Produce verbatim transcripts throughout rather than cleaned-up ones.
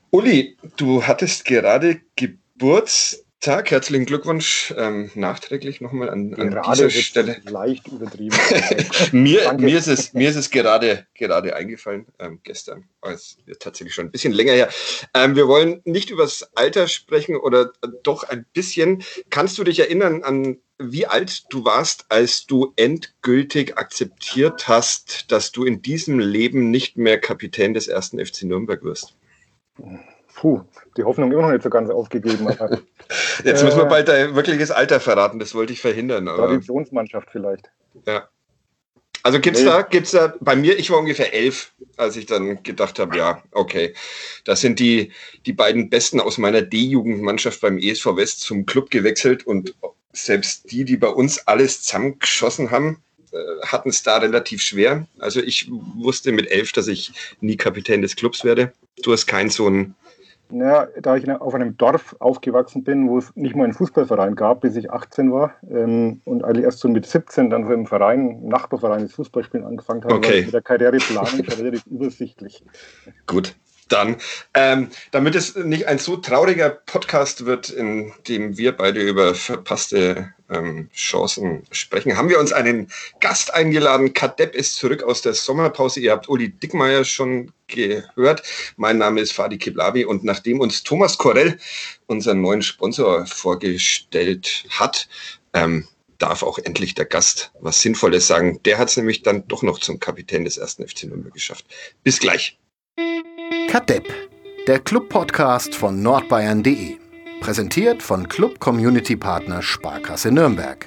Uli, du hattest gerade Geburtstag. Herzlichen Glückwunsch ähm, nachträglich nochmal an, an Gerade dieser wird Stelle. leicht übertrieben. mir, Danke. mir, ist es, mir ist es gerade, gerade eingefallen, ähm, gestern. Aber es ist tatsächlich schon ein bisschen länger her. Ähm, wir wollen nicht über das Alter sprechen oder äh, doch ein bisschen. Kannst du dich erinnern an, wie alt du warst, als du endgültig akzeptiert hast, dass du in diesem Leben nicht mehr Kapitän des ersten F C Nürnberg wirst? Puh, die Hoffnung immer noch nicht so ganz aufgegeben. Aber, Jetzt müssen wir bald dein wirkliches Alter verraten, das wollte ich verhindern. Aber, Traditionsmannschaft vielleicht. Ja. Also gibt's Nee. da, gibt's da, bei mir, ich war ungefähr elf, als ich dann gedacht habe, ja, okay, das sind die, die beiden Besten aus meiner D-Jugendmannschaft beim E S V West zum Club gewechselt und selbst die, die bei uns alles zusammengeschossen haben, äh, hatten es da relativ schwer. Also ich wusste mit elf, dass ich nie Kapitän des Clubs werde. Du hast keinen so einen. Ja, da ich auf einem Dorf aufgewachsen bin, wo es nicht mal einen Fußballverein gab, bis ich achtzehn war ähm, und eigentlich erst so mit siebzehn dann so im Verein, im Nachbarverein das Fußballspielen angefangen habe, Okay. war ich mit der Karriereplanung schon relativ übersichtlich. Gut, dann, ähm, damit es nicht ein so trauriger Podcast wird, in dem wir beide über verpasste ähm, Chancen sprechen, haben wir uns einen Gast eingeladen. Kadepp ist zurück aus der Sommerpause. Ihr habt Uli Dickmeyer schon gehört. Mein Name ist Fadi Kiblavi und nachdem uns Thomas Korell unseren neuen Sponsor vorgestellt hat, ähm, darf auch endlich der Gast was Sinnvolles sagen. Der hat es nämlich dann doch noch zum Kapitän des ersten F C Nürnberg geschafft. Bis gleich. Kadepp, der Club-Podcast von nordbayern punkt de. Präsentiert von Club-Community-Partner Sparkasse Nürnberg.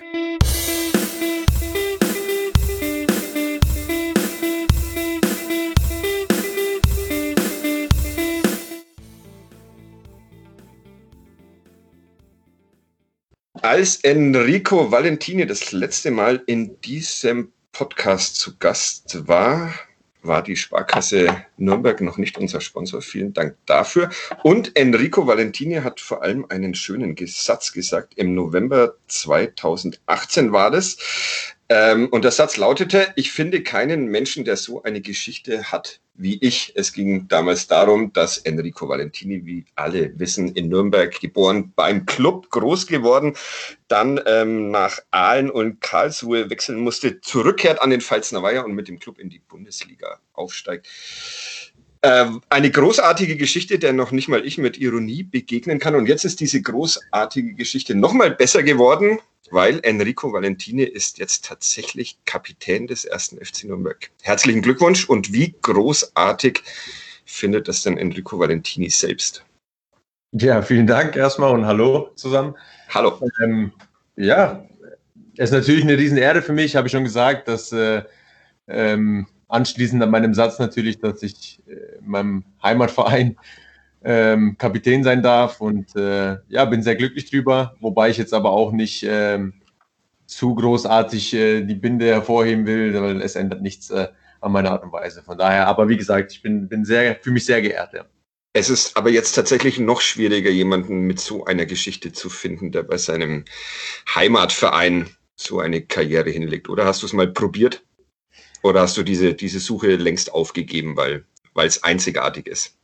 Als Enrico Valentini das letzte Mal in diesem Podcast zu Gast war, war die Sparkasse Nürnberg noch nicht unser Sponsor. Vielen Dank dafür. Und Enrico Valentini hat vor allem einen schönen Satz gesagt. Im November zweitausendachtzehn war das. Ähm, und der Satz lautete: Ich finde keinen Menschen, der so eine Geschichte hat wie ich. Es ging damals darum, dass Enrico Valentini, wie alle wissen, in Nürnberg geboren, beim Club groß geworden, dann ähm, nach Aalen und Karlsruhe wechseln musste, zurückkehrt an den Pfalzner Weiher und mit dem Club in die Bundesliga aufsteigt. Ähm, eine großartige Geschichte, der noch nicht mal ich mit Ironie begegnen kann. Und jetzt ist diese großartige Geschichte noch mal besser geworden, weil Enrico Valentini ist jetzt tatsächlich Kapitän des ersten F C Nürnberg. Herzlichen Glückwunsch. Und wie großartig findet das denn Enrico Valentini selbst? Ja, vielen Dank erstmal und hallo zusammen. Hallo. Ähm, ja, es ist natürlich eine Riesenehre für mich, habe ich schon gesagt, dass äh, ähm, anschließend an meinem Satz natürlich, dass ich äh, in meinem Heimatverein ähm, Kapitän sein darf und äh, ja, bin sehr glücklich drüber, wobei ich jetzt aber auch nicht ähm, zu großartig äh, die Binde hervorheben will, weil es ändert nichts äh, an meiner Art und Weise. Von daher, aber wie gesagt, ich bin, bin sehr, fühle mich sehr geehrt. Ja. Es ist aber jetzt tatsächlich noch schwieriger, jemanden mit so einer Geschichte zu finden, der bei seinem Heimatverein so eine Karriere hinlegt. Oder hast du es mal probiert? Oder hast du diese, diese Suche längst aufgegeben, weil weil es einzigartig ist?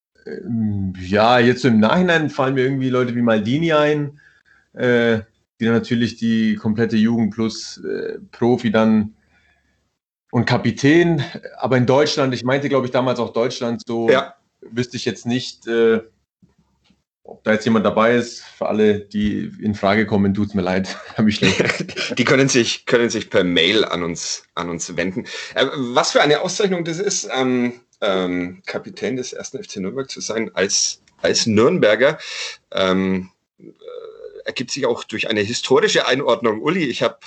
Ja, jetzt so im Nachhinein fallen mir irgendwie Leute wie Maldini ein, äh, die dann natürlich die komplette Jugend plus äh, Profi dann und Kapitän. Aber in Deutschland, ich meinte, glaube ich, damals auch Deutschland, so Ja. Wüsste ich jetzt nicht, äh, ob da jetzt jemand dabei ist. Für alle, die in Frage kommen, tut es mir leid. Hab ich die können sich, können sich per Mail an uns, an uns wenden. Äh, was für eine Auszeichnung das ist, ähm, ähm, Kapitän des ersten F C Nürnberg zu sein als, als Nürnberger. Ähm, äh, ergibt sich auch durch eine historische Einordnung. Uli, ich habe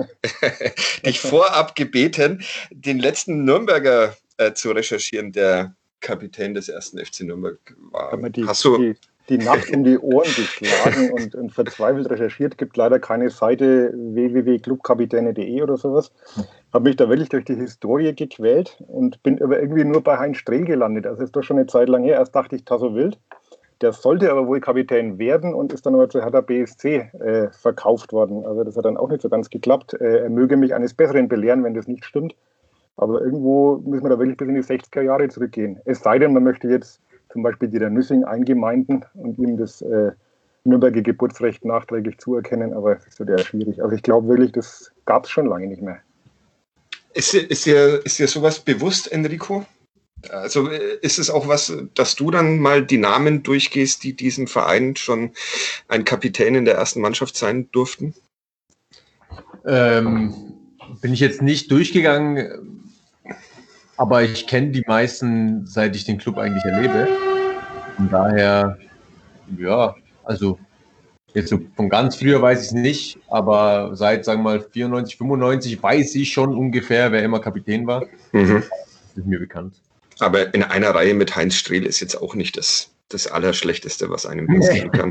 dich vorab gebeten, den letzten Nürnberger äh, zu recherchieren, der Kapitän des ersten F C Nürnberg war. Hat mir die, Hast du die, die Nacht um die Ohren geschlagen und, und verzweifelt recherchiert. Gibt leider keine Seite w w w punkt clubkapitäne punkt de oder sowas. Habe mich da wirklich durch die Historie gequält und bin aber irgendwie nur bei Heinz Strehl gelandet. Also ist doch schon eine Zeit lang her. Erst dachte ich, Tasso Wild. Der sollte aber wohl Kapitän werden und ist dann aber zu Hertha B S C äh, verkauft worden. Also das hat dann auch nicht so ganz geklappt. Äh, er möge mich eines Besseren belehren, wenn das nicht stimmt. Aber irgendwo müssen wir da wirklich bis in die sechziger Jahre zurückgehen. Es sei denn, man möchte jetzt zum Beispiel die der Nüssing eingemeinden und ihm das äh, Nürnberger Geburtsrecht nachträglich zuerkennen, aber das ist ja schwierig. Also ich glaube wirklich, das gab es schon lange nicht mehr. Ist, ist, dir, ist dir sowas bewusst, Enrico? Also ist es auch was, dass du dann mal die Namen durchgehst, die diesem Verein schon ein Kapitän in der ersten Mannschaft sein durften? Ähm, bin ich jetzt nicht durchgegangen, aber ich kenne die meisten, seit ich den Club eigentlich erlebe. Von daher, ja, also jetzt so von ganz früher weiß ich es nicht, aber seit, sagen wir mal, vierundneunzig, fünfundneunzig weiß ich schon ungefähr, wer immer Kapitän war. Mhm. Das ist mir bekannt. Aber in einer Reihe mit Heinz Strehl ist jetzt auch nicht das, das Allerschlechteste, was einem passieren kann.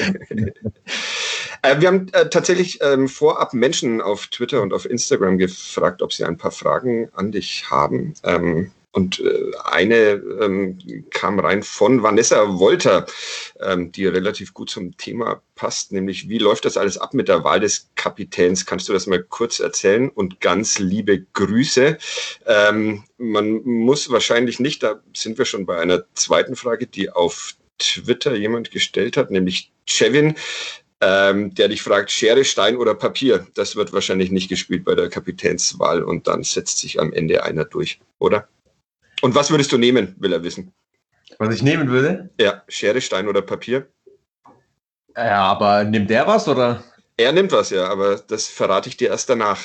äh, wir haben äh, tatsächlich ähm, vorab Menschen auf Twitter und auf Instagram gefragt, ob sie ein paar Fragen an dich haben. Ähm, und äh, eine ähm, kam rein von Vanessa Wolter, ähm, die relativ gut zum Thema passt, nämlich wie läuft das alles ab mit der Wahl des Kapitäns? Kannst du das mal kurz erzählen? Und ganz liebe Grüße. Ähm, man muss wahrscheinlich nicht, da sind wir schon bei einer zweiten Frage, die auf Twitter jemand gestellt hat, nämlich Chevin, ähm, der dich fragt, Schere, Stein oder Papier? Das wird wahrscheinlich nicht gespielt bei der Kapitänswahl und dann setzt sich am Ende einer durch, oder? Und was würdest du nehmen, will er wissen. Was ich nehmen würde? Ja, Schere, Stein oder Papier? Ja, aber nimmt der was, oder? Er nimmt was, ja, aber das verrate ich dir erst danach.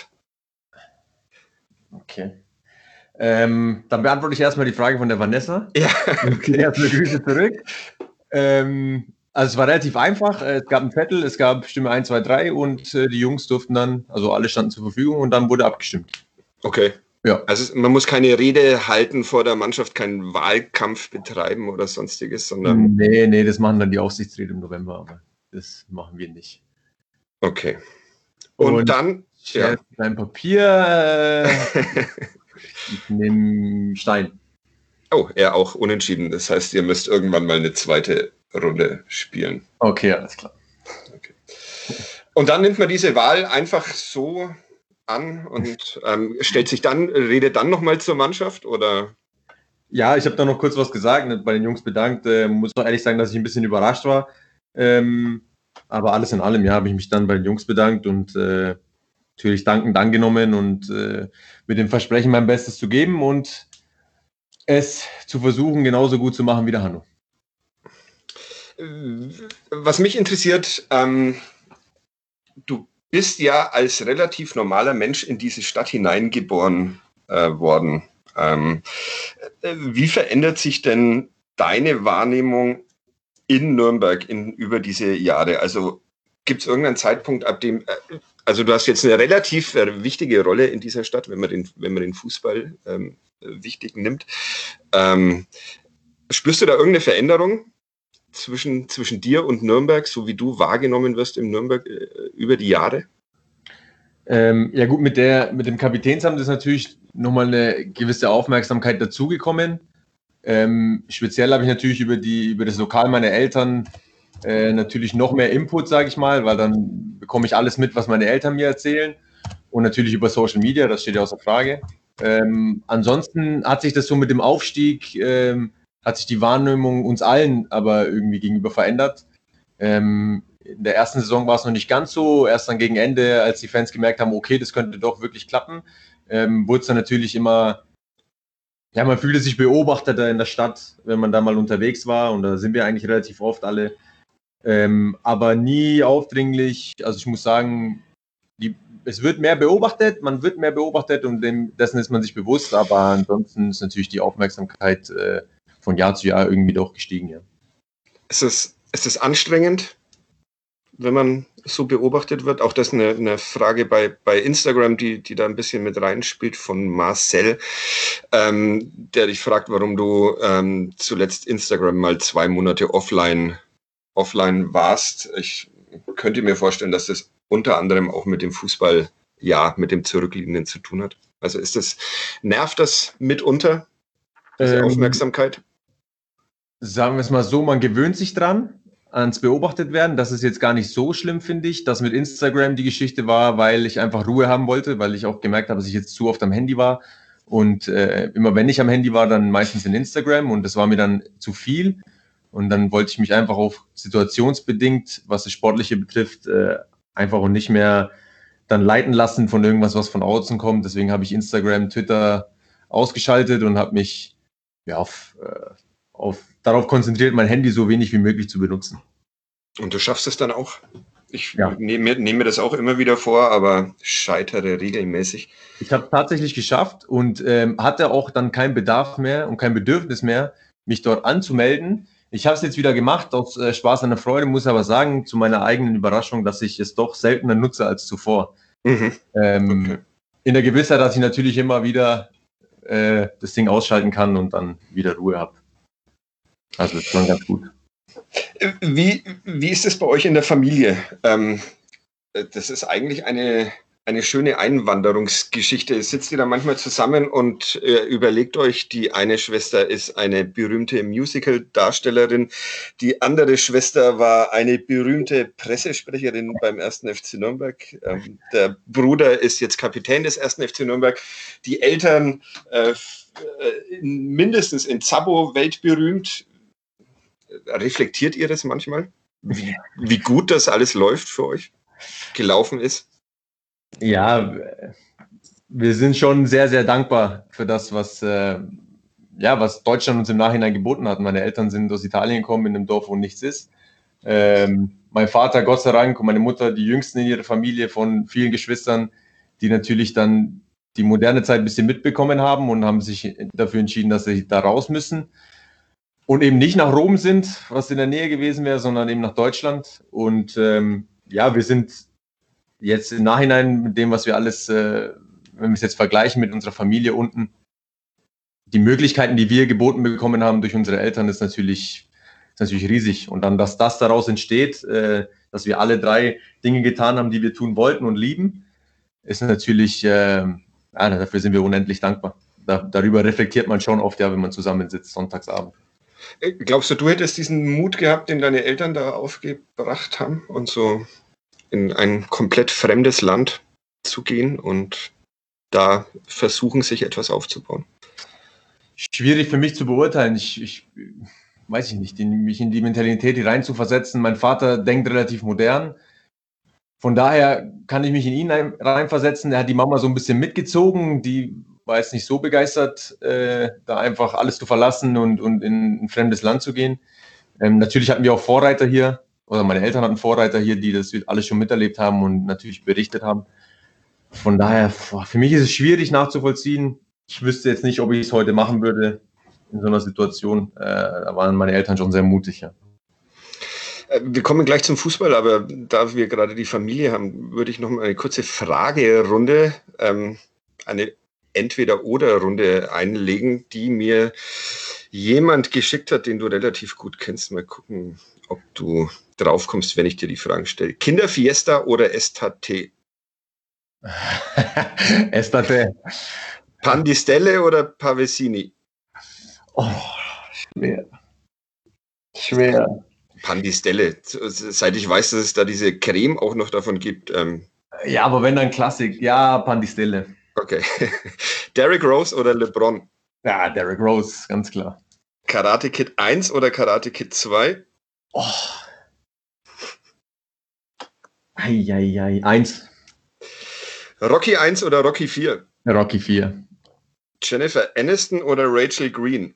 Okay. Ähm, dann beantworte ich erstmal die Frage von der Vanessa. Ja, okay. Erstmal Grüße zurück. Ähm, also es war relativ einfach. Es gab einen Zettel, es gab Stimme eins, zwei, drei und äh, die Jungs durften dann, also alle standen zur Verfügung und dann wurde abgestimmt. Okay. Ja. Also man muss keine Rede halten vor der Mannschaft, keinen Wahlkampf betreiben oder sonstiges, sondern... Nee, nee, das machen dann die Aufsichtsräte im November, aber das machen wir nicht. Okay. Und, und dann... Ja. Dein Papier... Äh, ich nehme Stein. Oh, er auch unentschieden. Das heißt, ihr müsst irgendwann mal eine zweite Runde spielen. Okay, alles klar. Okay. Und dann nimmt man diese Wahl einfach so... an und ähm, stellt sich dann, redet dann nochmal zur Mannschaft, oder? Ja, ich habe da noch kurz was gesagt, bei den Jungs bedankt. Äh, muss auch ehrlich sagen, dass ich ein bisschen überrascht war. Ähm, aber alles in allem, ja, habe ich mich dann bei den Jungs bedankt und äh, natürlich dankend angenommen und äh, mit dem Versprechen, mein Bestes zu geben und es zu versuchen, genauso gut zu machen wie der Hanno. Was mich interessiert, ähm, du bist ja als relativ normaler Mensch in diese Stadt hineingeboren äh, worden. Ähm, wie verändert sich denn deine Wahrnehmung in Nürnberg in, über diese Jahre? Also gibt es irgendeinen Zeitpunkt, ab dem, äh, also du hast jetzt eine relativ äh, wichtige Rolle in dieser Stadt, wenn man den, wenn man den Fußball ähm, wichtig nimmt. Ähm, spürst du da irgendeine Veränderung zwischen, zwischen dir und Nürnberg, so wie du wahrgenommen wirst in Nürnberg äh, über die Jahre? Ähm, ja gut, mit, der, mit dem Kapitänsamt ist natürlich nochmal eine gewisse Aufmerksamkeit dazugekommen. Ähm, speziell habe ich natürlich über, die, über das Lokal meiner Eltern äh, natürlich noch mehr Input, sage ich mal, weil dann bekomme ich alles mit, was meine Eltern mir erzählen. Und natürlich über Social Media, das steht ja außer Frage. Ähm, ansonsten hat sich das so mit dem Aufstieg, ähm, hat sich die Wahrnehmung uns allen aber irgendwie gegenüber verändert. Ähm, in der ersten Saison war es noch nicht ganz so. Erst dann gegen Ende, als die Fans gemerkt haben, okay, das könnte doch wirklich klappen, ähm, wurde es dann natürlich immer, ja, man fühlte sich beobachteter in der Stadt, wenn man da mal unterwegs war. Und da sind wir eigentlich relativ oft alle. Ähm, aber nie aufdringlich. Also ich muss sagen, die, es wird mehr beobachtet, man wird mehr beobachtet und dem, dessen ist man sich bewusst. Aber ansonsten ist natürlich die Aufmerksamkeit äh, von Jahr zu Jahr irgendwie doch gestiegen. Ja. Ist es, ist es anstrengend, wenn man so beobachtet wird? Auch das ist eine, eine Frage bei, bei Instagram, die, die da ein bisschen mit reinspielt, von Marcel, ähm, der dich fragt, warum du ähm, zuletzt Instagram mal zwei Monate offline, offline warst. Ich könnte mir vorstellen, dass das unter anderem auch mit dem Fußball, ja, mit dem Zurückliegenden zu tun hat. Also ist das, nervt das mitunter, diese ähm, Aufmerksamkeit? Sagen wir es mal so, man gewöhnt sich dran, ans beobachtet werden. Das ist jetzt gar nicht so schlimm, finde ich. Das mit Instagram die Geschichte war, weil ich einfach Ruhe haben wollte, weil ich auch gemerkt habe, dass ich jetzt zu oft am Handy war Und äh, immer wenn ich am Handy war, dann meistens in Instagram und das war mir dann zu viel. Und dann wollte ich mich einfach auch situationsbedingt, was das Sportliche betrifft, äh, einfach und nicht mehr dann leiten lassen von irgendwas, was von außen kommt. Deswegen habe ich Instagram, Twitter ausgeschaltet und habe mich ja, auf, äh, auf, darauf konzentriert, mein Handy so wenig wie möglich zu benutzen. Und du schaffst es dann auch? Ich Ja. nehme, nehme mir das auch immer wieder vor, aber scheitere regelmäßig. Ich habe tatsächlich geschafft und ähm, hatte auch dann keinen Bedarf mehr und kein Bedürfnis mehr, mich dort anzumelden. Ich habe es jetzt wieder gemacht, aus äh, Spaß an der Freude, muss aber sagen, zu meiner eigenen Überraschung, dass ich es doch seltener nutze als zuvor. Mhm. Ähm, Okay. In der Gewissheit, dass ich natürlich immer wieder äh, das Ding ausschalten kann und dann wieder Ruhe habe. Also das ist schon ganz gut. Wie, wie ist es bei euch in der Familie? Ähm, das ist eigentlich eine, eine schöne Einwanderungsgeschichte. Sitzt ihr da manchmal zusammen und äh, überlegt euch, die eine Schwester ist eine berühmte Musical-Darstellerin, die andere Schwester war eine berühmte Pressesprecherin beim ersten F C Nürnberg, ähm, der Bruder ist jetzt Kapitän des ersten F C Nürnberg, die Eltern äh, in, mindestens in Zabo weltberühmt. Reflektiert ihr das manchmal? Wie, wie gut das alles läuft für euch, gelaufen ist? Ja, wir sind schon sehr, sehr dankbar für das, was, äh, ja, was Deutschland uns im Nachhinein geboten hat. Meine Eltern sind aus Italien gekommen, in einem Dorf, wo nichts ist. Ähm, mein Vater, Gott sei Dank, und meine Mutter, die jüngsten in ihrer Familie von vielen Geschwistern, die natürlich dann die moderne Zeit ein bisschen mitbekommen haben und haben sich dafür entschieden, dass sie da raus müssen. Und eben nicht nach Rom sind, was in der Nähe gewesen wäre, sondern eben nach Deutschland. Und ähm, ja, wir sind jetzt im Nachhinein mit dem, was wir alles, äh, wenn wir es jetzt vergleichen mit unserer Familie unten, die Möglichkeiten, die wir geboten bekommen haben durch unsere Eltern, ist natürlich, ist natürlich riesig. Und dann, dass das daraus entsteht, äh, dass wir alle drei Dinge getan haben, die wir tun wollten und lieben, ist natürlich, äh, ja, dafür sind wir unendlich dankbar. Da, darüber reflektiert man schon oft, ja, wenn man zusammensitzt, sonntagsabend. Glaubst du, du hättest diesen Mut gehabt, den deine Eltern da aufgebracht haben und so in ein komplett fremdes Land zu gehen und da versuchen, sich etwas aufzubauen? Schwierig für mich zu beurteilen. Ich, ich weiß ich nicht, in, mich in die Mentalität reinzuversetzen. Mein Vater denkt relativ modern. Von daher kann ich mich in ihn reinversetzen. Er hat die Mama so ein bisschen mitgezogen, die war jetzt nicht so begeistert, äh, da einfach alles zu verlassen und, und in ein fremdes Land zu gehen. Ähm, natürlich hatten wir auch Vorreiter hier, oder meine Eltern hatten Vorreiter hier, die das alles schon miterlebt haben und natürlich berichtet haben. Von daher, boah, für mich ist es schwierig nachzuvollziehen. Ich wüsste jetzt nicht, ob ich es heute machen würde in so einer Situation. Äh, da waren meine Eltern schon sehr mutig, ja. Wir kommen gleich zum Fußball, aber da wir gerade die Familie haben, würde ich noch mal eine kurze Fragerunde, ähm, eine Entweder-oder-Runde einlegen, die mir jemand geschickt hat, den du relativ gut kennst. Mal gucken, ob du drauf kommst, wenn ich dir die Fragen stelle. Kinderfiesta oder Estate? Estate. Pan di Stelle oder Pavesini? Oh, schwer. Schwer. Pan di Stelle. Seit ich weiß, dass es da diese Creme auch noch davon gibt. Ähm ja, aber wenn dann Klassik. Ja, Pan di Stelle. Okay. Derrick Rose oder LeBron? Ja, Derrick Rose, ganz klar. Karate Kid eins oder Karate Kid zwei? Oh. Eieiei, eins. Rocky eins oder Rocky vier? Rocky vier. Jennifer Aniston oder Rachel Green?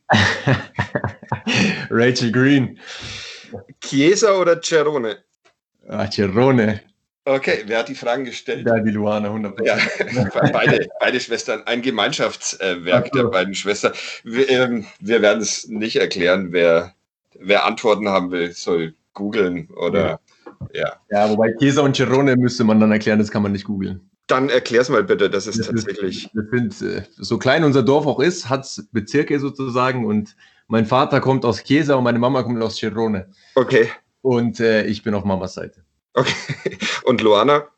Rachel Green. Chiesa oder Cerrone? Ah, Cerrone. Okay, wer hat die Fragen gestellt? Ja, die Luana, hundert Prozent. Ja, beide, beide Schwestern, ein Gemeinschaftswerk der beiden Schwestern. Wir, ähm, wir werden es nicht erklären, wer, wer Antworten haben will, soll googeln oder ja. Ja, wobei Chiesa und Cerrone müsste man dann erklären, das kann man nicht googeln. Dann erklär's mal bitte, das ist das tatsächlich... Ist, das sind, so klein unser Dorf auch ist, hat es Bezirke sozusagen und mein Vater kommt aus Chiesa und meine Mama kommt aus Cerrone. Okay. Und äh, ich bin auf Mamas Seite. Okay. Und Luana?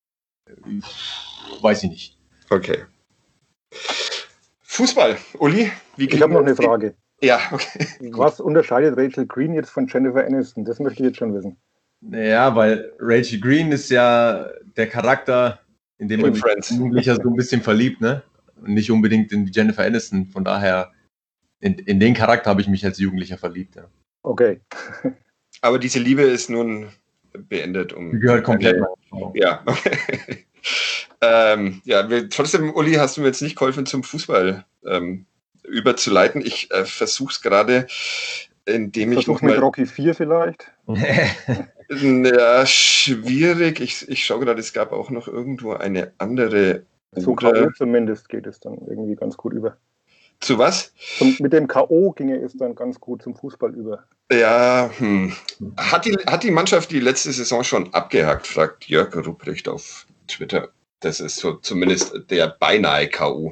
Weiß ich nicht. Okay. Fußball. Uli? Wie ich habe noch eine Frage. Ja, okay. Was unterscheidet Rachel Green jetzt von Jennifer Aniston? Das möchte ich jetzt schon wissen. Ja, weil Rachel Green ist ja der Charakter, in dem man sich Jugendlicher so ein bisschen verliebt, ne? nicht unbedingt in die Jennifer Aniston. Von daher, in, in den Charakter habe ich mich als Jugendlicher verliebt. Ja. Okay. Aber diese Liebe ist nun beendet. Um Die gehört komplett. Eine, ja. ähm, ja, wir, trotzdem, Uli, hast du mir jetzt nicht geholfen, zum Fußball ähm, überzuleiten. Ich äh, versuche es gerade, indem ich Versuch mit Rocky vier vielleicht. Ja, schwierig. Ich, ich schaue gerade, es gab auch noch irgendwo eine andere. So K O zumindest geht es dann irgendwie ganz gut über. Zu was? Zum, mit dem K O ginge es dann ganz gut zum Fußball über. Ja, hm. Hat die, hat die Mannschaft die letzte Saison schon abgehakt, fragt Jörg Rupprecht auf Twitter. Das ist so zumindest der beinahe K O.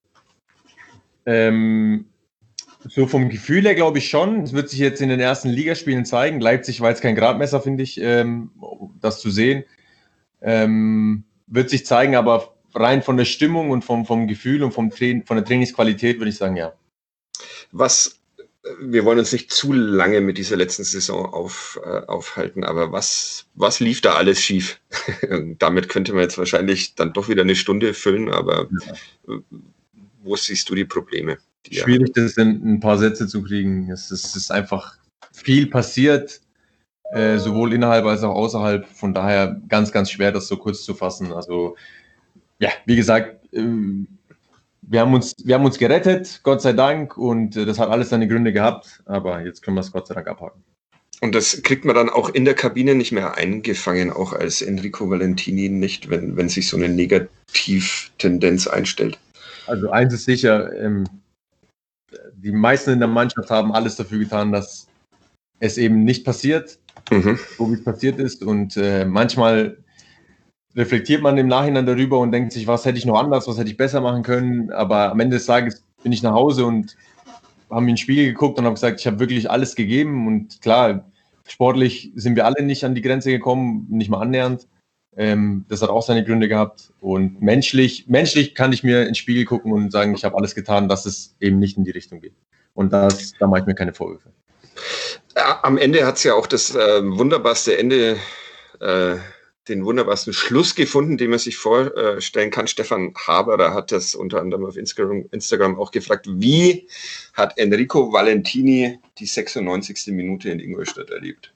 Ähm, so vom Gefühl her glaube ich schon. Es wird sich jetzt in den ersten Ligaspielen zeigen. Leipzig war jetzt kein Gradmesser, finde ich, ähm, das zu sehen. Ähm, wird sich zeigen, aber rein von der Stimmung und vom, vom Gefühl und vom Tra- von der Trainingsqualität würde ich sagen, ja. Was, wir wollen uns nicht zu lange mit dieser letzten Saison auf, äh, aufhalten, aber was, was lief da alles schief? Damit könnte man jetzt wahrscheinlich dann doch wieder eine Stunde füllen, aber ja. Wo siehst du die Probleme? Die Schwierig, das in ein paar Sätze zu kriegen. Es ist, es ist einfach viel passiert, äh, sowohl innerhalb als auch außerhalb. Von daher ganz, ganz schwer, das so kurz zu fassen. Also, ja, wie gesagt, äh, wir haben uns, wir haben uns gerettet, Gott sei Dank, und äh, das hat alles seine Gründe gehabt. Aber jetzt können wir es Gott sei Dank abhaken. Und das kriegt man dann auch in der Kabine nicht mehr eingefangen, auch als Enrico Valentini nicht, wenn, wenn sich so eine Negativtendenz einstellt. Also eins ist sicher, ähm, die meisten in der Mannschaft haben alles dafür getan, dass es eben nicht passiert, mhm. so wie es passiert ist. Und äh, manchmal reflektiert man im Nachhinein darüber und denkt sich, was hätte ich noch anders, was hätte ich besser machen können. Aber am Ende des Tages bin ich nach Hause und habe mir ein Spiel geguckt und habe gesagt, ich habe wirklich alles gegeben. Und klar, sportlich sind wir alle nicht an die Grenze gekommen, nicht mal annähernd. Ähm, das hat auch seine Gründe gehabt. Und menschlich, menschlich kann ich mir ins Spiegel gucken und sagen, ich habe alles getan, dass es eben nicht in die Richtung geht. Und das, da mache ich mir keine Vorwürfe. Am Ende hat es ja auch das äh, wunderbarste Ende, äh, den wunderbarsten Schluss gefunden, den man sich vorstellen kann. Stefan Haberer hat das unter anderem auf Instagram, Instagram auch gefragt, wie hat Enrico Valentini die sechsundneunzigste Minute in Ingolstadt erlebt?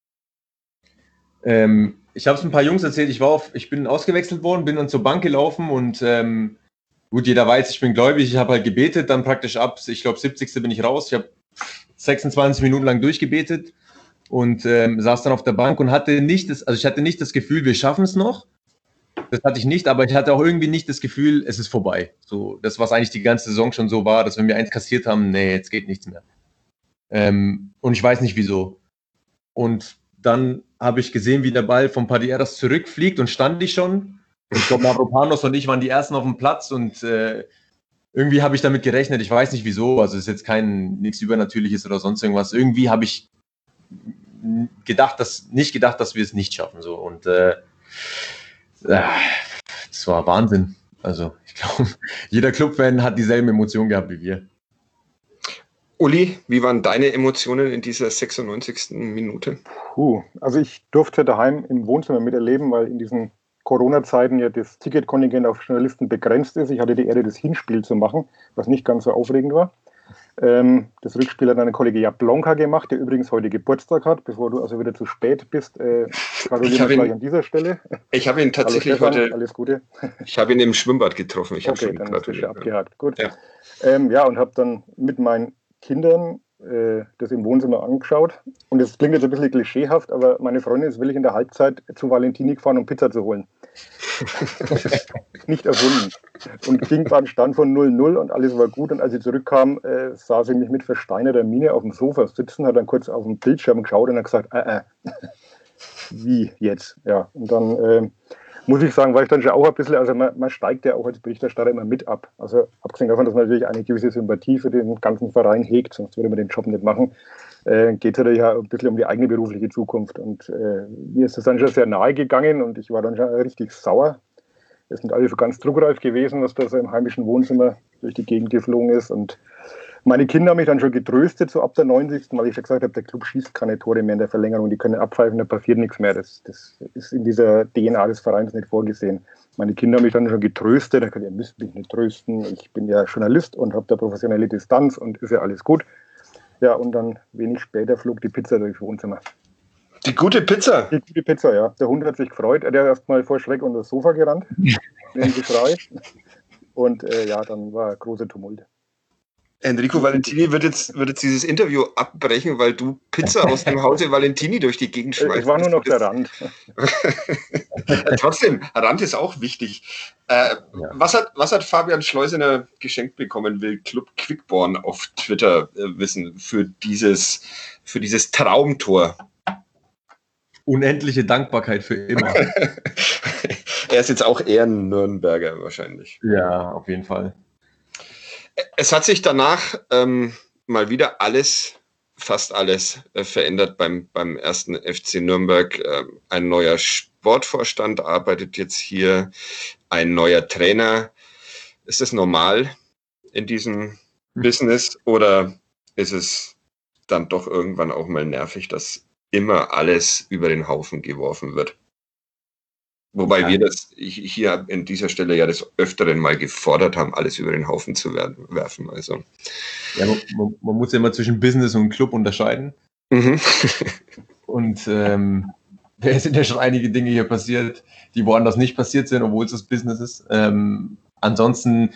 Ähm, ich habe es ein paar Jungs erzählt, ich war auf, ich bin ausgewechselt worden, bin dann zur Bank gelaufen und ähm, gut, jeder weiß, ich bin gläubig, ich habe halt gebetet, dann praktisch ab, ich glaube siebzigste bin ich raus, ich habe sechsundzwanzig Minuten lang durchgebetet und ähm, saß dann auf der Bank und hatte nicht das, also ich hatte nicht das Gefühl, wir schaffen es noch, das hatte ich nicht, aber ich hatte auch irgendwie nicht das Gefühl, es ist vorbei. So, das, was eigentlich die ganze Saison schon so war, dass wenn wir eins kassiert haben, nee, jetzt geht nichts mehr. Ähm, und ich weiß nicht wieso. Und dann habe ich gesehen, wie der Ball von Padieras zurückfliegt und stand ich schon. Und ich glaube, Mavropanos und ich waren die Ersten auf dem Platz und äh, irgendwie habe ich damit gerechnet. Ich weiß nicht wieso, also es ist jetzt kein nichts Übernatürliches oder sonst irgendwas. Irgendwie habe ich gedacht, dass, nicht gedacht, dass wir es nicht schaffen. So. Und äh, das war Wahnsinn. Also ich glaube, jeder Clubfan hat dieselben Emotionen gehabt wie wir. Uli, wie waren deine Emotionen in dieser sechsundneunzigsten Minute? Puh, also ich durfte daheim im Wohnzimmer miterleben, weil in diesen Corona-Zeiten ja das Ticketkontingent auf Journalisten begrenzt ist. Ich hatte die Ehre, das Hinspiel zu machen, was nicht ganz so aufregend war. Ähm, das Rückspiel hat ein Kollege Jablonka gemacht, der übrigens heute Geburtstag hat, bevor du also wieder zu spät bist. Äh, gratuliere gleich an dieser Stelle. Ich habe ihn tatsächlich Hallo Stefan, heute. Alles Gute. Ich habe ihn im Schwimmbad getroffen. Ich okay, habe schon dann gratuliert. Ist das abgehakt. Gut. Ja, ähm, ja und habe dann mit meinen Kindern äh, das im Wohnzimmer angeschaut. Und das klingt jetzt ein bisschen klischeehaft, aber meine Freundin ist willig in der Halbzeit zu Valentini gefahren, um Pizza zu holen. Nicht erfunden. Und ging dann Stand von null null und alles war gut. Und als sie zurückkam, äh, sah sie mich mit versteinerter Miene auf dem Sofa sitzen, hat dann kurz auf den Bildschirm geschaut und hat gesagt, äh, äh. Wie jetzt? Ja, und dann äh, muss ich sagen, war ich dann schon auch ein bisschen, also man, man steigt ja auch als Berichterstatter immer mit ab. Also abgesehen davon, dass man natürlich eine gewisse Sympathie für den ganzen Verein hegt, sonst würde man den Job nicht machen, äh, geht es natürlich ja ein bisschen um die eigene berufliche Zukunft. Und äh, mir ist das dann schon sehr nahe gegangen und ich war dann schon richtig sauer. Es sind alle so ganz druckreif gewesen, was da so im heimischen Wohnzimmer durch die Gegend geflogen ist. Und Meine Kinder haben mich dann schon getröstet, so ab der neunzigsten weil ich schon gesagt habe, der Club schießt keine Tore mehr in der Verlängerung, die können abpfeifen, da passiert nichts mehr. Das, das ist in dieser D N A des Vereins nicht vorgesehen. Meine Kinder haben mich dann schon getröstet, da ihr müsst mich nicht trösten, ich bin ja Journalist und habe da professionelle Distanz und ist ja alles gut. Ja, und dann wenig später flog die Pizza durchs Wohnzimmer. Die gute Pizza? Die gute Pizza, ja. Der Hund hat sich gefreut, er hat erst mal vor Schreck unter das Sofa gerannt, mit dem Geschrei. Und äh, ja, dann war großer Tumult. Enrico Valentini wird jetzt, wird jetzt dieses Interview abbrechen, weil du Pizza aus dem Hause Valentini durch die Gegend schmeißt. Ich war nur noch der Rand. Trotzdem, Rand ist auch wichtig. Äh, ja. was, hat, was hat Fabian Schleusener geschenkt bekommen, will Club Quickborn auf Twitter äh, wissen, für dieses, für dieses Traumtor? Unendliche Dankbarkeit für immer. Er ist jetzt auch eher ein Nürnberger wahrscheinlich. Ja, auf jeden Fall. Es hat sich danach ähm, mal wieder alles, fast alles äh, verändert beim, beim ersten F C Nürnberg. Äh, ein neuer Sportvorstand arbeitet jetzt hier, ein neuer Trainer. Ist das normal in diesem Business oder ist es dann doch irgendwann auch mal nervig, dass immer alles über den Haufen geworfen wird? Wobei ja. wir das hier an dieser Stelle ja des Öfteren mal gefordert haben, alles über den Haufen zu werfen. Also. Ja, man, man muss ja immer zwischen Business und Club unterscheiden. Mhm. Und ähm, es sind ja schon einige Dinge hier passiert, die woanders nicht passiert sind, obwohl es das Business ist. Ähm, ansonsten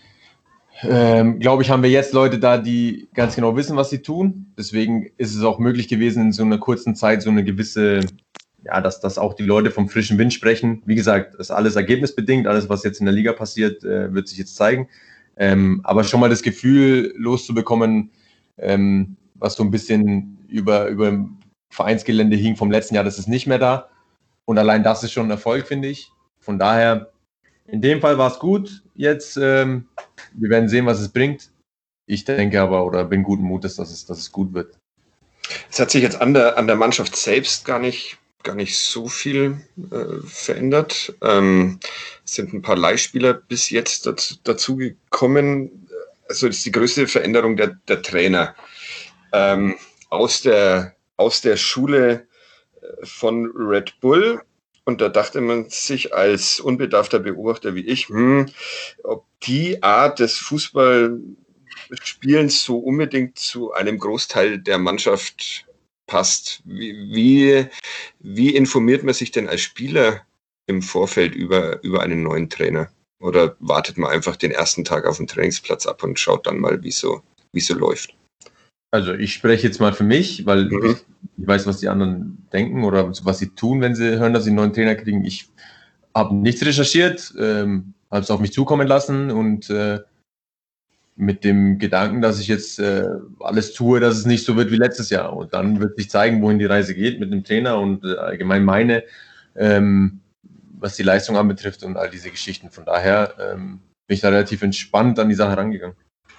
ähm, glaube ich, haben wir jetzt Leute da, die ganz genau wissen, was sie tun. Deswegen ist es auch möglich gewesen, in so einer kurzen Zeit so eine gewisse... Ja, dass, dass auch die Leute vom frischen Wind sprechen. Wie gesagt, das ist alles ergebnisbedingt. Alles, was jetzt in der Liga passiert, äh, wird sich jetzt zeigen. Ähm, aber schon mal das Gefühl loszubekommen, ähm, was so ein bisschen über, über dem Vereinsgelände hing vom letzten Jahr, das ist nicht mehr da. Und allein das ist schon ein Erfolg, finde ich. Von daher, in dem Fall war es gut. Jetzt, ähm, wir werden sehen, was es bringt. Ich denke aber, oder bin guten Mutes, dass es, dass es gut wird. Es hat sich jetzt an der, an der Mannschaft selbst gar nicht gar nicht so viel äh, verändert. Ähm, es sind ein paar Leihspieler bis jetzt dazu, dazu gekommen. Also das ist die größte Veränderung der, der Trainer. Ähm, aus der, aus der Schule von Red Bull. Und da dachte man sich als unbedarfter Beobachter wie ich, hm, ob die Art des Fußballspielens so unbedingt zu einem Großteil der Mannschaft passt. Wie, wie, wie informiert man sich denn als Spieler im Vorfeld über, über einen neuen Trainer? Oder wartet man einfach den ersten Tag auf dem Trainingsplatz ab und schaut dann mal, wie so, wie so läuft? Also ich spreche jetzt mal für mich, weil mhm. ich, ich weiß, was die anderen denken oder was sie tun, wenn sie hören, dass sie einen neuen Trainer kriegen. Ich habe nichts recherchiert, ähm, habe es auf mich zukommen lassen und äh, mit dem Gedanken, dass ich jetzt äh, alles tue, dass es nicht so wird wie letztes Jahr. Und dann wird sich zeigen, wohin die Reise geht mit dem Trainer und äh, allgemein meine, ähm, was die Leistung anbetrifft und all diese Geschichten. Von daher ähm, bin ich da relativ entspannt an die Sache rangegangen.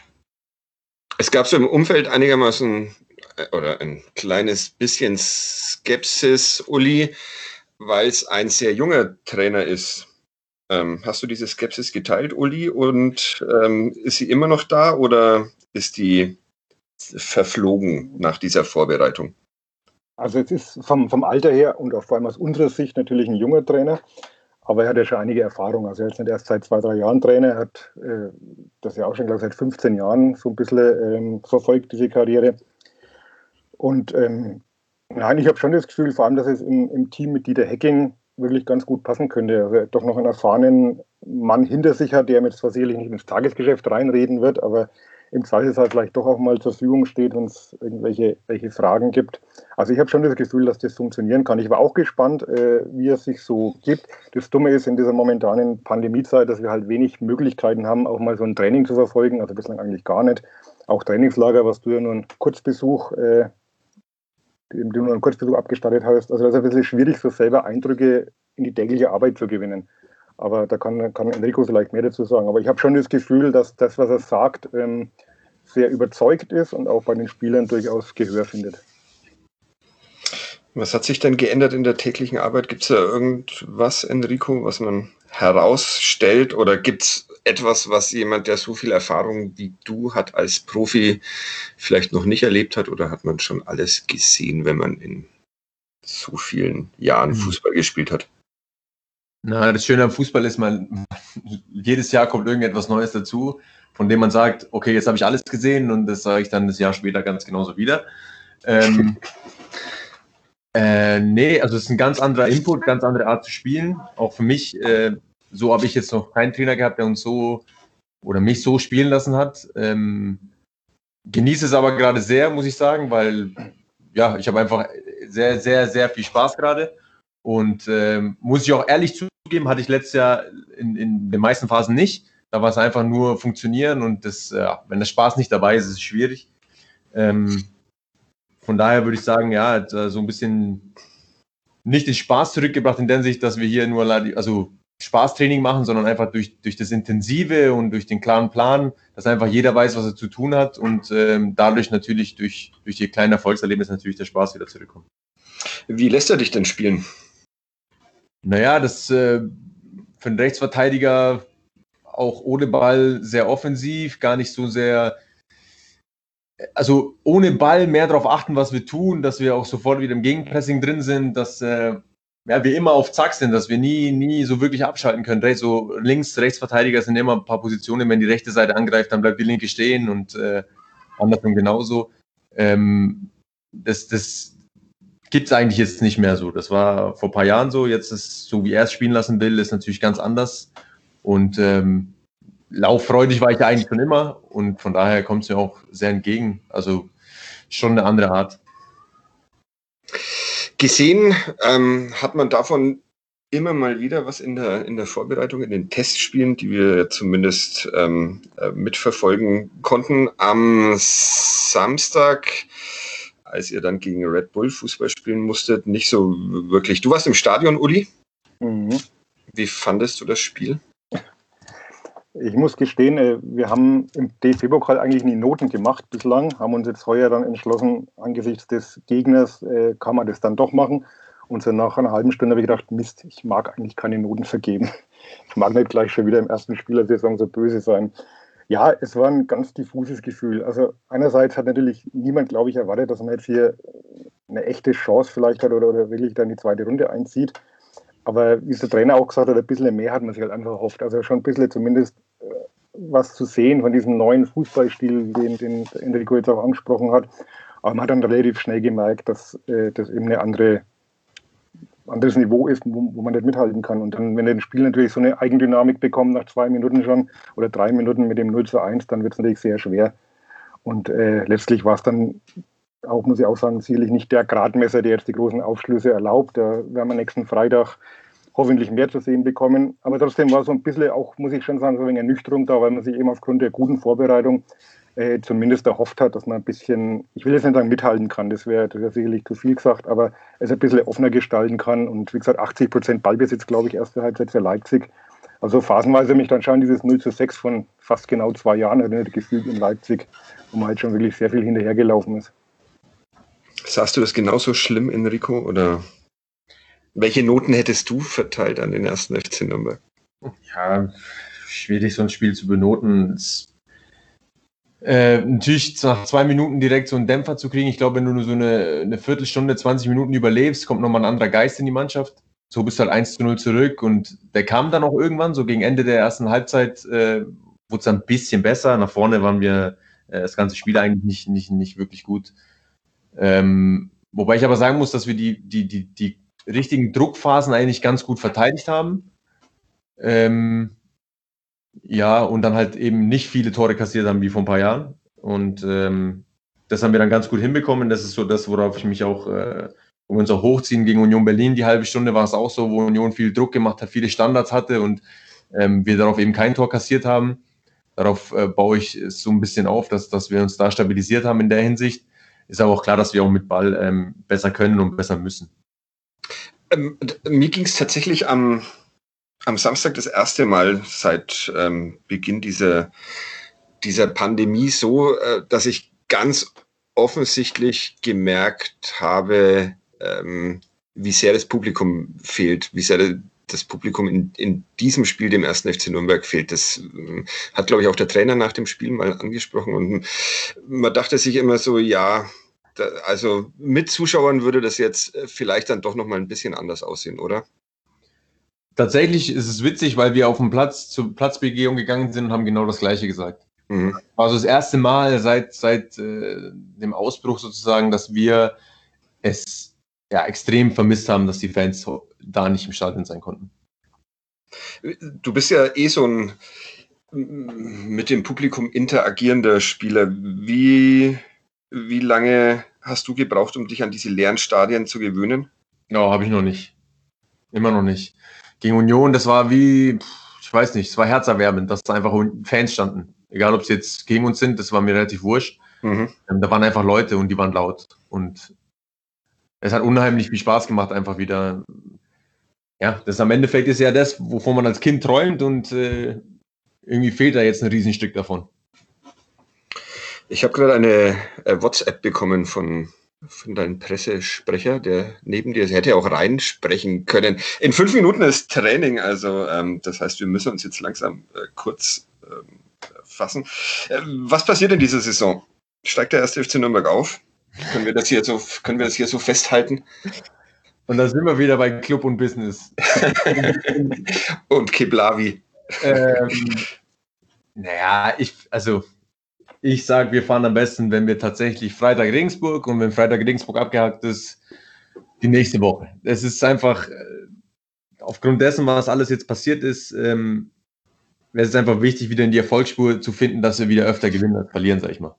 Es gab so im Umfeld einigermaßen oder ein kleines bisschen Skepsis, Uli, weil es ein sehr junger Trainer ist. Ähm, hast du diese Skepsis geteilt, Uli? Und ähm, ist sie immer noch da oder ist die verflogen nach dieser Vorbereitung? Also es ist vom, vom Alter her und auch vor allem aus unserer Sicht natürlich ein junger Trainer, aber er hat ja schon einige Erfahrungen. Also er ist nicht erst seit zwei, drei Jahren Trainer, er hat äh, das ja auch schon, glaube ich, seit fünfzehn Jahren so ein bisschen ähm, verfolgt, diese Karriere. Und ähm, nein, ich habe schon das Gefühl, vor allem, dass es im, im Team mit Dieter Hecking wirklich ganz gut passen könnte. Also er doch noch einen erfahrenen Mann hinter sich hat, der mir zwar sicherlich nicht ins Tagesgeschäft reinreden wird, aber im Zweifelsfall vielleicht doch auch mal zur Verfügung steht, wenn es irgendwelche welche Fragen gibt. Also ich habe schon das Gefühl, dass das funktionieren kann. Ich war auch gespannt, äh, wie es sich so gibt. Das Dumme ist in dieser momentanen Pandemiezeit, dass wir halt wenig Möglichkeiten haben, auch mal so ein Training zu verfolgen, also bislang eigentlich gar nicht. Auch Trainingslager, was du ja nur einen Kurzbesuch äh, dem du nur einen Kurzbesuch abgestattet hast. Also das ist ein bisschen schwierig, so selber Eindrücke in die tägliche Arbeit zu gewinnen. Aber da kann, kann Enrico vielleicht mehr dazu sagen. Aber ich habe schon das Gefühl, dass das, was er sagt, ähm, sehr überzeugt ist und auch bei den Spielern durchaus Gehör findet. Was hat sich denn geändert in der täglichen Arbeit? Gibt es da irgendwas, Enrico, was man herausstellt? Oder gibt es etwas, was jemand, der so viel Erfahrung wie du hat als Profi, vielleicht noch nicht erlebt hat, oder hat man schon alles gesehen, wenn man in so vielen Jahren Fußball gespielt hat? Na, das Schöne am Fußball ist, man jedes Jahr kommt irgendetwas Neues dazu, von dem man sagt, okay, jetzt habe ich alles gesehen, und das sage ich dann das Jahr später ganz genauso wieder. Ähm, äh, nee, also es ist ein ganz anderer Input, ganz andere Art zu spielen. Auch für mich, äh, so habe ich jetzt noch keinen Trainer gehabt, der uns so oder mich so spielen lassen hat. Ähm, genieße es aber gerade sehr, muss ich sagen, weil ja, ich habe einfach sehr, sehr, sehr viel Spaß gerade. Und ähm, muss ich auch ehrlich zugeben, hatte ich letztes Jahr in, in den meisten Phasen nicht. Da war es einfach nur funktionieren, und das, äh, wenn der Spaß nicht dabei ist, ist es schwierig. Ähm, von daher würde ich sagen, ja, hat, äh, so ein bisschen nicht den Spaß zurückgebracht in der Sicht, dass wir hier nur also Spaßtraining machen, sondern einfach durch, durch das Intensive und durch den klaren Plan, dass einfach jeder weiß, was er zu tun hat, und ähm, dadurch natürlich durch, durch die kleinen Erfolgserlebnisse natürlich der Spaß wieder zurückkommt. Wie lässt er dich denn spielen? Naja, das äh, für einen Rechtsverteidiger auch ohne Ball sehr offensiv, gar nicht so sehr, also ohne Ball mehr darauf achten, was wir tun, dass wir auch sofort wieder im Gegenpressing drin sind, dass äh, ja, wir immer auf Zack sind, dass wir nie, nie so wirklich abschalten können. So links, Rechtsverteidiger sind immer ein paar Positionen, wenn die rechte Seite angreift, dann bleibt die linke stehen, und äh, andersrum genauso. Ähm, das, das gibt es eigentlich jetzt nicht mehr so. Das war vor ein paar Jahren so. Jetzt ist so, wie er es spielen lassen will, ist natürlich ganz anders. Und ähm, lauffreudig war ich ja eigentlich schon immer. Und von daher kommt es mir auch sehr entgegen. Also schon eine andere Art. Gesehen ähm, hat man davon immer mal wieder was in der, in der Vorbereitung, in den Testspielen, die wir zumindest ähm, äh, mitverfolgen konnten. Am Samstag, als ihr dann gegen Red Bull Fußball spielen musstet, nicht so wirklich. Du warst im Stadion, Uli. Mhm. Wie fandest du das Spiel? Ich muss gestehen, wir haben im D F B-Pokal eigentlich nie Noten gemacht bislang, haben uns jetzt heuer dann entschlossen, angesichts des Gegners äh, kann man das dann doch machen. Und so nach einer halben Stunde habe ich gedacht, Mist, ich mag eigentlich keine Noten vergeben. Ich mag nicht gleich schon wieder im ersten Spiel der Saison so böse sein. Ja, es war ein ganz diffuses Gefühl. Also einerseits hat natürlich niemand, glaube ich, erwartet, dass man jetzt hier eine echte Chance vielleicht hat oder, oder wirklich dann die zweite Runde einzieht. Aber wie es der Trainer auch gesagt hat, ein bisschen mehr hat man sich halt einfach erhofft. Also schon ein bisschen zumindest äh, was zu sehen von diesem neuen Fußballstil, den, den Enrico jetzt auch angesprochen hat. Aber man hat dann relativ schnell gemerkt, dass äh, das eben ein andere, anderes Niveau ist, wo, wo man nicht mithalten kann. Und dann, wenn das Spiel natürlich so eine Eigendynamik bekommt, nach zwei Minuten schon oder drei Minuten mit dem null zu eins, dann wird es natürlich sehr schwer. Und äh, letztlich war es dann auch, muss ich auch sagen, sicherlich nicht der Gradmesser, der jetzt die großen Aufschlüsse erlaubt. Da werden wir nächsten Freitag hoffentlich mehr zu sehen bekommen. Aber trotzdem war so ein bisschen auch, muss ich schon sagen, so ein wenig Ernüchterung da, weil man sich eben aufgrund der guten Vorbereitung äh, zumindest erhofft hat, dass man ein bisschen, ich will jetzt nicht sagen mithalten kann, das wäre wär sicherlich zu viel gesagt, aber es ein bisschen offener gestalten kann. Und wie gesagt, achtzig Prozent Ballbesitz, glaube ich, erste Halbzeit für Leipzig. Also phasenweise mich dann schon dieses null zu sechs von fast genau zwei Jahren erinnert, gefühlt in Leipzig, wo man halt schon wirklich sehr viel hinterhergelaufen ist. Sahst du das genauso schlimm, Enrico? Oder welche Noten hättest du verteilt an den ersten F C Nürnberg? Ja, schwierig, so ein Spiel zu benoten. Es, äh, natürlich nach zwei Minuten direkt so einen Dämpfer zu kriegen. Ich glaube, wenn du nur so eine, eine Viertelstunde, zwanzig Minuten überlebst, kommt nochmal ein anderer Geist in die Mannschaft. So bist du halt eins zu null zurück, und der kam dann auch irgendwann, so gegen Ende der ersten Halbzeit, äh, wurde es dann ein bisschen besser. Nach vorne waren wir äh, das ganze Spiel eigentlich nicht, nicht, nicht wirklich gut. Ähm, wobei ich aber sagen muss, dass wir die, die, die, die richtigen Druckphasen eigentlich ganz gut verteidigt haben. Ähm, ja, und dann halt eben nicht viele Tore kassiert haben wie vor ein paar Jahren. Und ähm, das haben wir dann ganz gut hinbekommen. Das ist so das, worauf ich mich auch, äh, wo wir uns auch hochziehen. Gegen Union Berlin, die halbe Stunde war es auch so, wo Union viel Druck gemacht hat, viele Standards hatte und ähm, wir darauf eben kein Tor kassiert haben. Darauf äh, baue ich es so ein bisschen auf, dass, dass wir uns da stabilisiert haben in der Hinsicht. Ist aber auch klar, dass wir auch mit Ball ähm, besser können und besser müssen. Ähm, mir ging es tatsächlich am, am Samstag das erste Mal seit ähm, Beginn dieser, dieser Pandemie so, äh, dass ich ganz offensichtlich gemerkt habe, ähm, wie sehr das Publikum fehlt, wie sehr das Publikum in, in diesem Spiel dem ersten F C Nürnberg fehlt. Das äh, hat, glaube ich, auch der Trainer nach dem Spiel mal angesprochen. Und man dachte sich immer so, ja, da, also mit Zuschauern würde das jetzt vielleicht dann doch nochmal ein bisschen anders aussehen, oder? Tatsächlich ist es witzig, weil wir auf dem Platz zur Platzbegehung gegangen sind und haben genau das Gleiche gesagt. Mhm. Also das erste Mal seit, seit äh, dem Ausbruch sozusagen, dass wir es ja, extrem vermisst haben, dass die Fans da nicht im Stadion sein konnten. Du bist ja eh so ein mit dem Publikum interagierender Spieler. Wie, wie lange hast du gebraucht, um dich an diese leeren Stadien zu gewöhnen? Ja, habe ich noch nicht. Immer noch nicht. Gegen Union, das war wie, ich weiß nicht, es war herzerwärmend, dass da einfach Fans standen. Egal, ob sie jetzt gegen uns sind, das war mir relativ wurscht. Mhm. Da waren einfach Leute und die waren laut. Und es hat unheimlich viel Spaß gemacht, einfach wieder. Ja, das am Endeffekt ist ja das, wovon man als Kind träumt und äh, irgendwie fehlt da jetzt ein Riesenstück davon. Ich habe gerade eine äh, WhatsApp bekommen von, von deinem Pressesprecher, der neben dir, der hätte auch reinsprechen können. In fünf Minuten ist Training, also ähm, das heißt, wir müssen uns jetzt langsam äh, kurz ähm, fassen. Äh, was passiert in dieser Saison? Steigt der erste F C Nürnberg auf? Können wir das hier so, können wir das hier so festhalten? Und da sind wir wieder bei Club und Business. Und Keblavi. Ähm, naja, ich, also ich sage, wir fahren am besten, wenn wir tatsächlich Freitag Regensburg und wenn Freitag Regensburg abgehakt ist, die nächste Woche. Es ist einfach, aufgrund dessen, was alles jetzt passiert ist, ähm, wäre es einfach wichtig, wieder in die Erfolgsspur zu finden, dass wir wieder öfter gewinnen als verlieren, sag ich mal.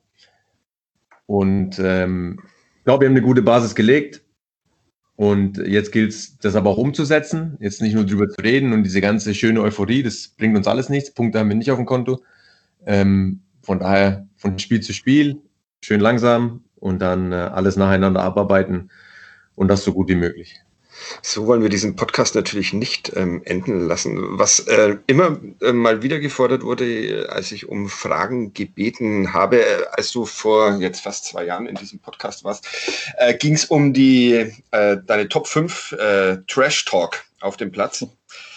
Und ähm, ich glaube, wir haben eine gute Basis gelegt. Und jetzt gilt es, das aber auch umzusetzen, jetzt nicht nur drüber zu reden und diese ganze schöne Euphorie, das bringt uns alles nichts, Punkte haben wir nicht auf dem Konto. Ähm, von daher von Spiel zu Spiel, schön langsam und dann äh, alles nacheinander abarbeiten und das so gut wie möglich. So wollen wir diesen Podcast natürlich nicht ähm, enden lassen. Was äh, immer äh, mal wieder gefordert wurde, als ich um Fragen gebeten habe, äh, als du vor jetzt fast zwei Jahren in diesem Podcast warst, äh, ging es um die äh, deine Top fünf äh, Trash Talk auf dem Platz.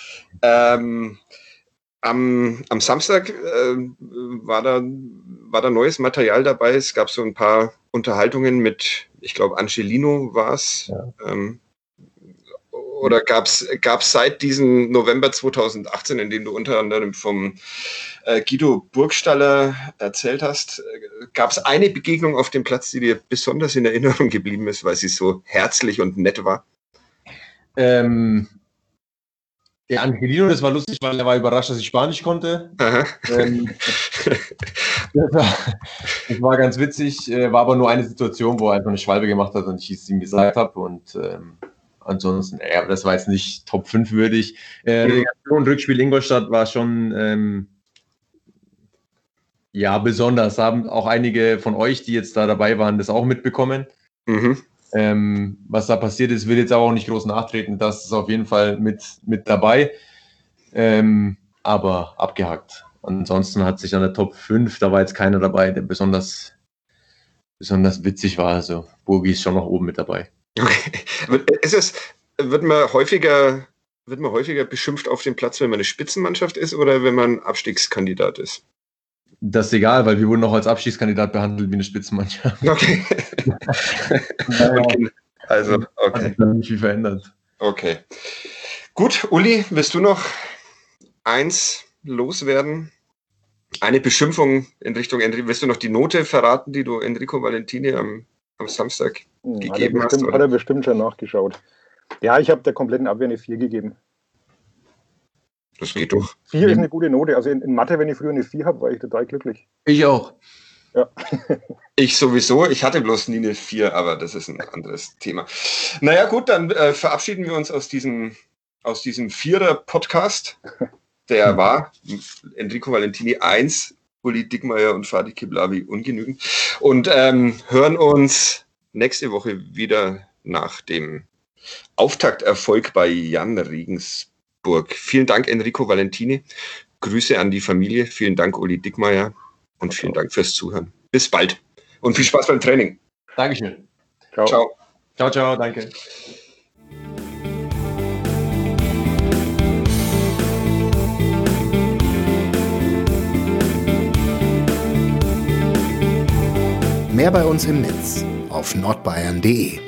Ähm, am, am Samstag äh, war da war da neues Material dabei. Es gab so ein paar Unterhaltungen mit, ich glaube, Angelino war es. Ja. Ähm, Oder gab es seit diesem November zweitausendachtzehn, in dem du unter anderem vom äh, Guido Burgstaller erzählt hast, äh, gab es eine Begegnung auf dem Platz, die dir besonders in Erinnerung geblieben ist, weil sie so herzlich und nett war? Ähm, der Angelino, das war lustig, weil er war überrascht, dass ich Spanisch konnte. Ähm, das, war, das war ganz witzig, äh, war aber nur eine Situation, wo er einfach eine Schwalbe gemacht hat und ich es ihm gesagt habe und ähm, ansonsten, ja, das war jetzt nicht Top fünf würdig. Äh, Relegation, Rückspiel Ingolstadt war schon ähm, ja besonders. Haben auch einige von euch, die jetzt da dabei waren, das auch mitbekommen. Mhm. Ähm, was da passiert ist, will jetzt aber auch nicht groß nachtreten. Das ist auf jeden Fall mit, mit dabei. Ähm, aber abgehakt. Ansonsten hat sich an der Top fünf, da war jetzt keiner dabei, der besonders, besonders witzig war. Also Burgi ist schon noch oben mit dabei. Okay. Ist es, wird man häufiger, wird man häufiger beschimpft auf dem Platz, wenn man eine Spitzenmannschaft ist oder wenn man Abstiegskandidat ist? Das ist egal, weil wir wurden auch als Abstiegskandidat behandelt wie eine Spitzenmannschaft. Okay. okay. Also, okay. Hat sich nicht viel verändert. Okay. Gut, Uli, willst du noch eins loswerden? Eine Beschimpfung in Richtung Enrico. Willst du noch die Note verraten, die du Enrico Valentini am am Samstag hm, gegeben hat er bestimmt, hast? Oder? Hat er bestimmt schon nachgeschaut. Ja, ich habe der kompletten Abwehr eine vier gegeben. Das geht doch. vier mhm. ist eine gute Note. Also in, in Mathe, wenn ich früher eine vier habe, war ich total glücklich. Ich auch. Ja. Ich sowieso. Ich hatte bloß nie eine vier, aber das ist ein anderes Thema. Naja gut, dann äh, verabschieden wir uns aus diesem, aus diesem Vierer-Podcast. Der war Enrico Valentini eins, Uli Dickmeyer und Fatih Keblavi ungenügend. Und ähm, hören uns nächste Woche wieder nach dem Auftakterfolg bei Jan Regensburg. Vielen Dank, Enrico Valentini. Grüße an die Familie. Vielen Dank, Uli Dickmeyer. Und vielen Dank fürs Zuhören. Bis bald. Und viel Spaß beim Training. Dankeschön. Ciao. Ciao, ciao, ciao danke. Mehr bei uns im Netz auf nordbayern punkt de.